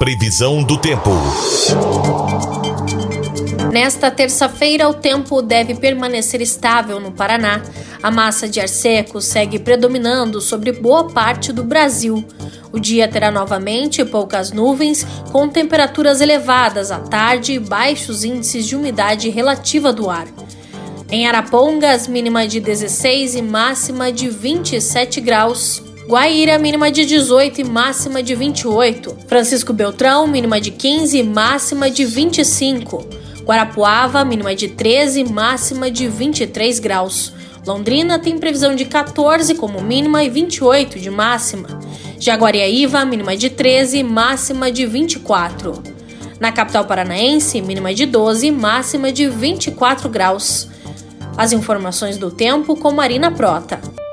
Previsão do tempo. Nesta terça-feira, o tempo deve permanecer estável no Paraná. A massa de ar seco segue predominando sobre boa parte do Brasil. O dia terá novamente poucas nuvens, com temperaturas elevadas à tarde e baixos índices de umidade relativa do ar. Em Arapongas, mínima de 16 e máxima de 27 graus. Guaíra, mínima de 18 e máxima de 28. Francisco Beltrão, mínima de 15 e máxima de 25. Guarapuava, mínima de 13 e máxima de 23 graus. Londrina tem previsão de 14 como mínima e 28 de máxima. Jaguariaíva, mínima de 13 e máxima de 24. Na capital paranaense, mínima de 12 e máxima de 24 graus. As informações do tempo com Marina Prota.